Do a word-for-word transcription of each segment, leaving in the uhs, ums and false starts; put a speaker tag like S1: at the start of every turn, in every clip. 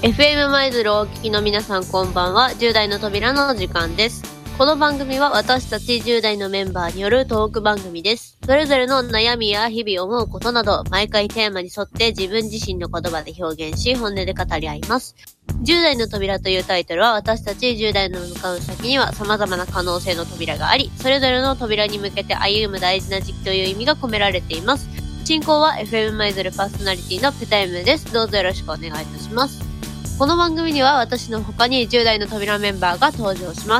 S1: エフエム マイズルをお聞きの皆さんこんばんは。じゅう代の扉の時間です。この番組は私たちじゅう代のメンバーによるトーク番組です。それぞれの悩みや日々思うことなど、毎回テーマに沿って自分自身の言葉で表現し、本音で語り合います。じゅう代の扉というタイトルは、私たちじゅう代の向かう先には様々な可能性の扉があり、それぞれの扉に向けて歩む大事な時期という意味が込められています。進行は エフエム マイズルパーソナリティのペタイムです。どうぞよろしくお願いいたします。この番組には私の他にじゅう代の扉メンバーが登場します。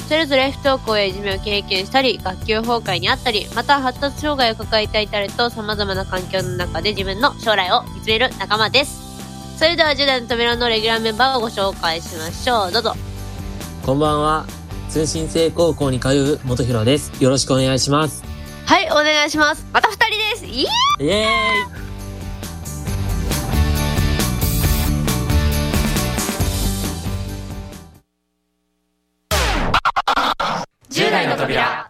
S1: それぞれ不登校やいじめを経験したり、学級崩壊にあったり、また発達障害を抱えていたりと様々な環境の中で自分の将来を見つめる仲間です。それではじゅう代の扉のレギュラーメンバーをご紹介しましょう。どうぞ。
S2: こんばんは。通信制高校に通う元弘です。よろしくお願いします。
S1: はい、お願いします。またふたりです。イエーイ。
S2: イエーイ。
S3: じゅう代の扉。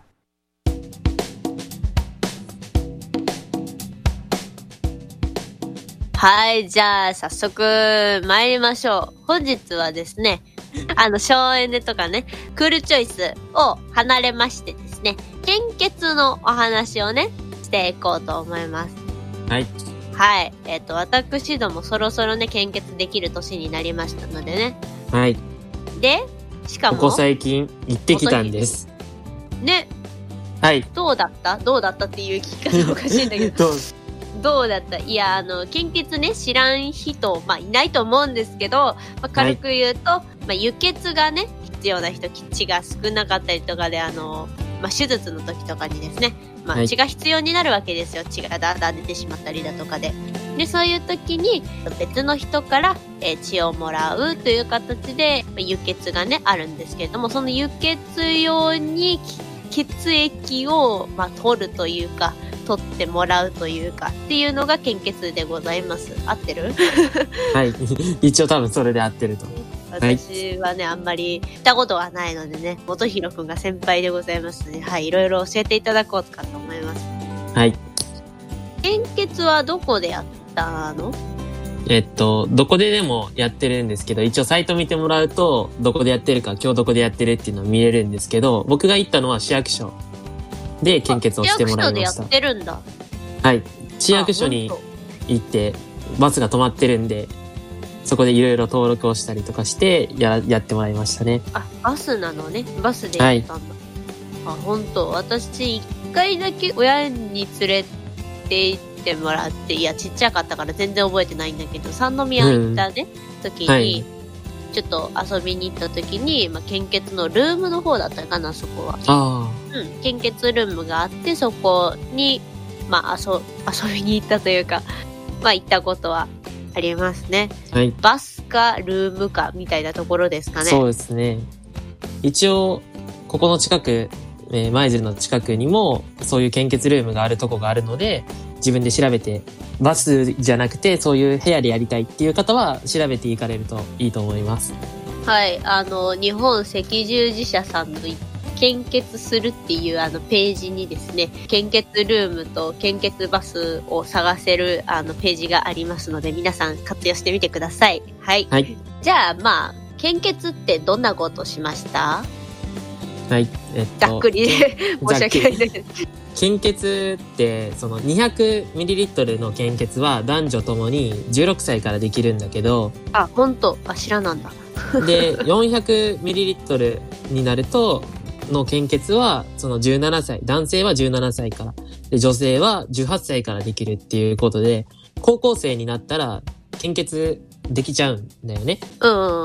S1: はい、じゃあ早速参りましょう。本日はですね、あの省エネとかね、クールチョイスを離れましてですね、献血のお話をねしていこうと思います。
S2: はい。
S1: はい、えっと私どもそろそろね献血できる年になりましたのでね。
S2: はい。
S1: で、しかも
S2: ここ最近行ってきたんです。
S1: ね。
S2: はい。
S1: どうだったどうだったっていう聞き方おかしいんだけど。どうどうだったいや、あの、献血ね、知らん人、まあ、いないと思うんですけど、まあ、軽く言うと、はい、まあ、輸血がね、必要な人、血が少なかったりとかで、あの、まあ、手術の時とかにですね、まあ、血が必要になるわけですよ。血がだんだん出てしまったりだとかで。で、そういう時に、別の人から、えー、血をもらうという形で、まあ、輸血がね、あるんですけれども、その輸血用に血液を、まあ、取るというか、取ってもらうというかっていうのが献血でございます。合ってる？
S2: はい一応多分それで合ってると。
S1: 私はね、あんまり行ったことがないのでね、元弘くんが先輩でございますね。はい、いろいろ教えていただこうかと思います。
S2: はい。
S1: 献血はどこでやったの？
S2: えっとどこででもやってるんですけど、一応サイト見てもらうとどこでやってるか、今日どこでやってるっていうのを見れるんですけど、僕が行ったのは市役所で献血をしてもらいました。市役所でやってるんだ。はい。市役所に行ってバスが止まってるんで、そこでいろいろ登録をしたりとかしてややってもらいましたね。
S1: あ、バスなのね。バスで行ったんだ。はい、あ、本当。私一回だけ親に連れて行ってもらって、いやちっちゃかったから全然覚えてないんだけど、三宮行ったね、うん、時に。はい、ちょっと遊びに行った時に、まあ、献血のルームの方だったかな、そこは。
S2: あ
S1: あ。うん。献血ルームがあって、そこに、まあ、遊、遊びに行ったというか、まあ、行ったことはありますね。
S2: はい。
S1: バスかルームかみたいなところですかね。
S2: そうですね。一応、ここの近く、えー、舞鶴の近くにも、そういう献血ルームがあるとこがあるので、自分で調べて、バスじゃなくてそういう部屋でやりたいっていう方は調べていかれるといいと思います。
S1: はい、あの日本赤十字社さんの献血するっていうあのページにですね、献血ルームと献血バスを探せるあのページがありますので、皆さん活用してみてください。はい。
S2: はい、
S1: じゃあまあ献血ってどんなことしました？
S2: はい、えっと、
S1: ざっくりで申し訳ないです。
S2: 献血ってその にひゃくミリリットル の献血は男女ともにじゅうろくさいからできるんだけど、
S1: あ、本当、あ、知らなんだ。
S2: で よんひゃくミリリットル になるとの献血はそのじゅうななさい、男性はじゅうななさいからで、女性はじゅうはっさいからできるっていうことで、高校生になったら献血できちゃうんだよね。
S1: うん。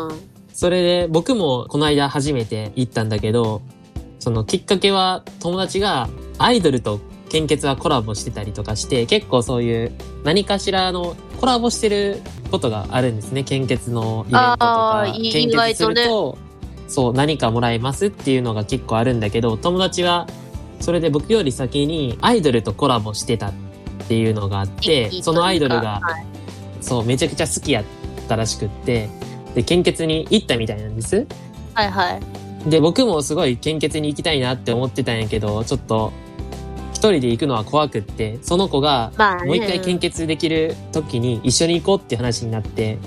S2: それで僕もこの間初めて行ったんだけど、そのきっかけは友達がアイドルと献血はコラボしてたりとかして、結構そういう何かしらのコラボしてることがあるんですね。献血のイベントとか。献血すると、そう、何かもらえますっていうのが結構あるんだけど、友達はそれで僕より先にアイドルとコラボしてたっていうのがあって、そのアイドルが、はい、そう、めちゃくちゃ好きやったらしくって、で、献血に行ったみたいなんです。
S1: はいはい。
S2: で、僕もすごい献血に行きたいなって思ってたんやけど、ちょっと一人で行くのは怖くって、その子がもう一回献血できる時に一緒に行こうって話になって、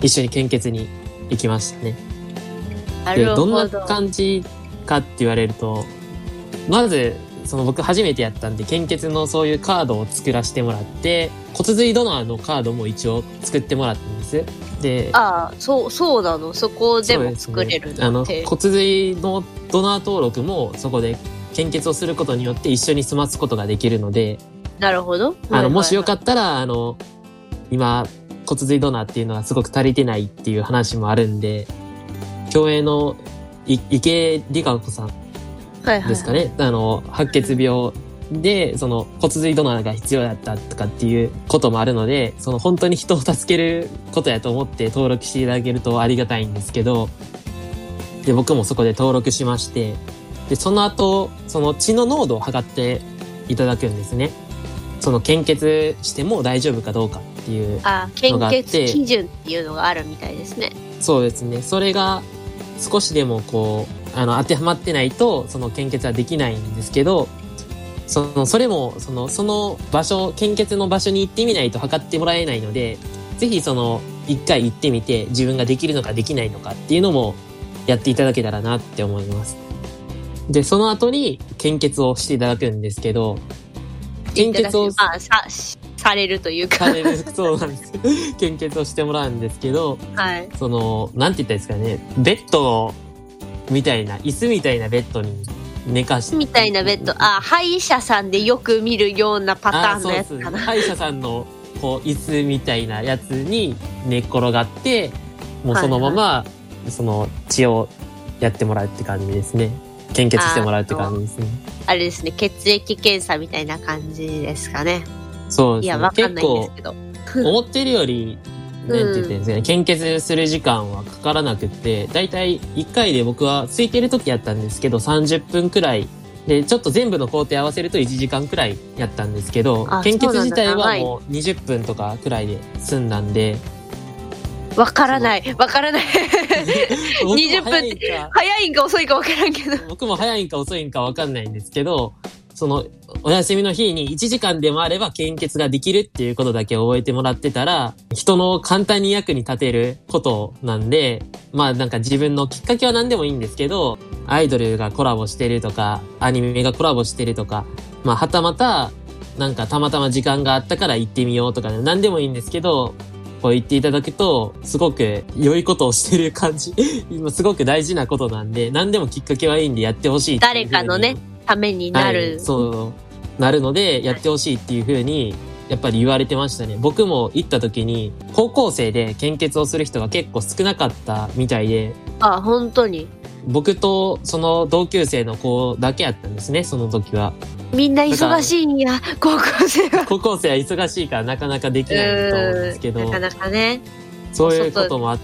S2: 一緒に献血に行きましたね。
S1: なるほど。
S2: で、どんな感じかって言われると、まず、その僕初めてやったんで、献血のそういうカードを作らせてもらって、骨髄ドナーのカードも一応作ってもらったんです。で、
S1: ああ、そう、そうなの。そこでも作れるんだって。
S2: あの、骨髄のドナー登録もそこで献血をすることによって一緒に済ますことができるので、
S1: なるほど。
S2: あの、もしよかったら、あの、今、骨髄ドナーっていうのはすごく足りてないっていう話もあるんで、競泳のい池里香子さんですかね、はいはいはい、あの、白血病で、その骨髄ドナーが必要だったとかっていうこともあるので、その本当に人を助けることやと思って登録していただけるとありがたいんですけど、で、僕もそこで登録しまして、で、その後、その血の濃度を測っていただくんですね。その献血しても大丈夫かどうかっていうのがあって。あ、
S1: 献血基準っていうのがあるみたいですね。
S2: そうですね。それが少しでもこう、あの、当てはまってないと、その献血はできないんですけど、その、それも、その、その場所、献血の場所に行ってみないと測ってもらえないので、ぜひその、一回行ってみて、自分ができるのかできないのかっていうのも、やっていただけたらなって思います。で、その後に、献血をしていただくんですけど、献血を、
S1: まあ、さ、されるというか。
S2: される、そうなんです。献血をしてもらうんですけど、
S1: はい。
S2: その、なんて言ったらいいですかね、ベッドみたいな、椅子みたいなベッドに寝かして。
S1: みたいなベッド、あ、歯医者さんでよく見るようなパターンのやつかな。
S2: 歯医者さんの、こう、椅子みたいなやつに寝っ転がって、もうそのまま、はいはい、その血をやってもらうって感じですね。献血してもらうって感じですね。
S1: あれですね、血液検査みたいな感じですかね。
S2: そうですね。
S1: いや、わかんないんですけど。
S2: 思ってるより、なんて言ってるんですかね、うん、献血する時間はかからなくって、だいたいいっかいで僕は空いてる時やったんですけど、さんじゅっぷんくらい。で、ちょっと全部の工程合わせるといちじかんくらいやったんですけど、献血自体はもうにじゅっぷんとかくらいで済んだんで、
S1: わからない。わからない。にじゅっぷんって、早いんか遅いかわからんけど。
S2: 僕も早いんか遅いんかわかんないんですけど、その、お休みの日にいちじかんでもあれば献血ができるっていうことだけ覚えてもらってたら、人の簡単に役に立てることなんで、まあなんか自分のきっかけは何でもいいんですけど、アイドルがコラボしてるとか、アニメがコラボしてるとか、まあはたまた、なんかたまたま時間があったから行ってみようとか、何でもいいんですけど、こう言っていただくと、すごく良いことをしてる感じ。今すごく大事なことなんで、何でもきっかけはいいんでやってほしい。
S1: 誰かのね、ためになる。
S2: はい、そう、なるので、やってほしいっていう風に、やっぱり言われてましたね。僕も行った時に、高校生で献血をする人が結構少なかったみたいで。
S1: あ、本当に。
S2: 僕とその同級生の子だけやったんですね、その時は。
S1: みんな忙しいんや、高校生は。
S2: 高校生は忙しいからなかなかできないと思うんですけど。
S1: なかなかね。
S2: そういうこともあって、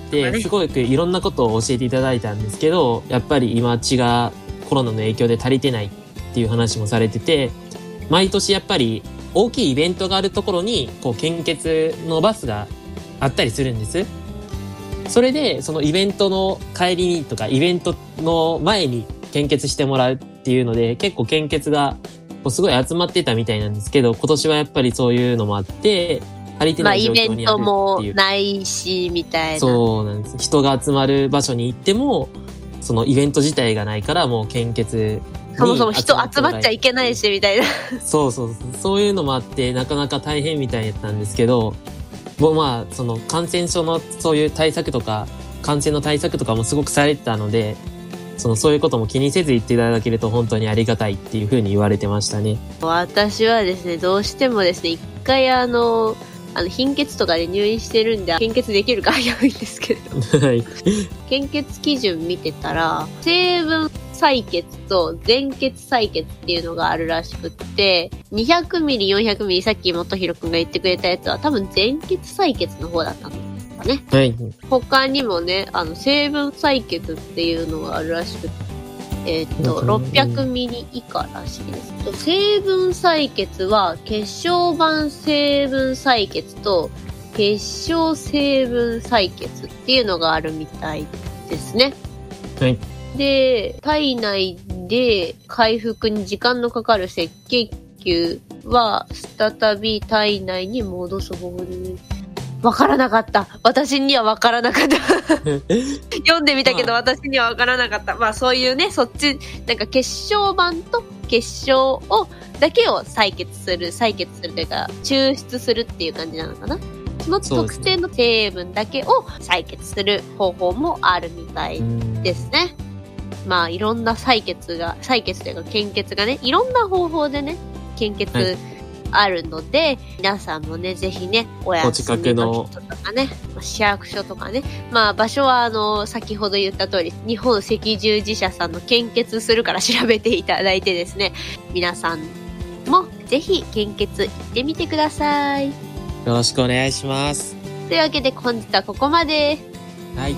S2: すごくいろんなことを教えていただいたんですけど、やっぱり今血がコロナの影響で足りてないっていう話もされてて、毎年やっぱり大きいイベントがあるところに、こう献血のバスがあったりするんです。それで、そのイベントの帰りにとか、イベントの前に献血してもらうっていうので、結構献血がすごい集まってたみたいなんですけど、今年はやっぱりそういうのもあって、足りてない状況にあるっていう。
S1: まあイベントもないし、みたいな。
S2: そうなんです。人が集まる場所に行っても、そのイベント自体がないから、もう献血に
S1: そもそも人集まっちゃいけないし、みたいな。
S2: そうそうそう。そういうのもあって、なかなか大変みたいだったんですけど、もうまあ、その感染症のそういう対策とか、感染の対策とかもすごくされてたので、そのそういうことも気にせず言っていただけると本当にありがたいっていうふうに言われてましたね。
S1: 私はですね、どうしてもですね、一回あの、あの貧血とかで入院してるんで、献血できるか危ういんですけど。はい。献血基準見てたら、成分採血と全血採血っていうのがあるらしくって、にひゃくミリ、よんひゃくミリ、さっき元弘くんが言ってくれたやつは多分全血採血の方だったんですかね。
S2: はい。
S1: 他にもね、あの、成分採血っていうのがあるらしくて、えっと、ろっぴゃくミリ以下らしいです。成分採血は、血小板成分採血と、血小成分採血っていうのがあるみたいですね。
S2: はい。
S1: で、体内で回復に時間のかかる赤血球は、再び体内に戻す方法に。 わからなかった。私にはわからなかった。読んでみたけど、私にはわからなかった。まあそういうね、そっち、なんか決勝版と決勝を、だけを採血する、採血するというか、抽出するっていう感じなのかな。その特定の成分だけを採血する方法もあるみたいですね。まあいろんな採血が、採血というか献血がね、いろんな方法でね、献血、はい、あるので、皆さんもね、ぜひね、お休みの人とかね、市役所とかね、まあ場所はあの、先ほど言った通り、日本赤十字社さんの献血するから調べていただいてですね、皆さんもぜひ献血行ってみてください。よ
S2: ろしくお願いします。
S1: というわけで本日はここまで。
S2: はい。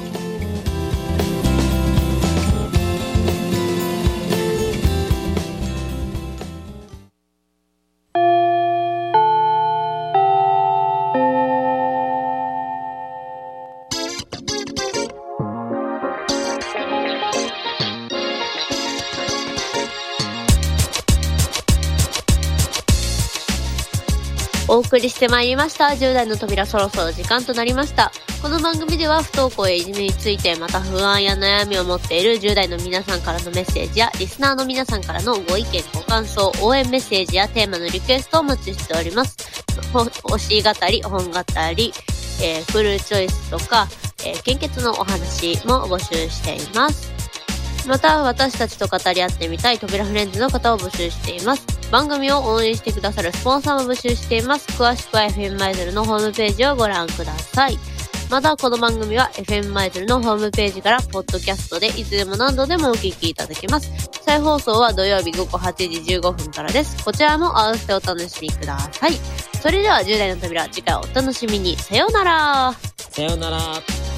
S1: お送りしてまいりましたじゅう代の扉、そろそろ時間となりました。この番組では不登校やいじめについて、また不安や悩みを持っているじゅう代の皆さんからのメッセージやリスナーの皆さんからのご意見ご感想、応援メッセージやテーマのリクエストをお待ちしております。推し語り、本語り、えー、フルチョイスとか、えー、献血のお話も募集しています。また私たちと語り合ってみたい扉フレンズの方を募集しています。番組を応援してくださるスポンサーも募集しています。詳しくは エフエム マイドルのホームページをご覧ください。またこの番組は エフエム マイドルのホームページからポッドキャストでいつでも何度でもお聞きいただけます。再放送は土曜日午後はちじじゅうごふんからです。こちらも合わせてお楽しみください。それではじゅう代の扉、次回お楽しみに。さようなら。
S2: さようなら。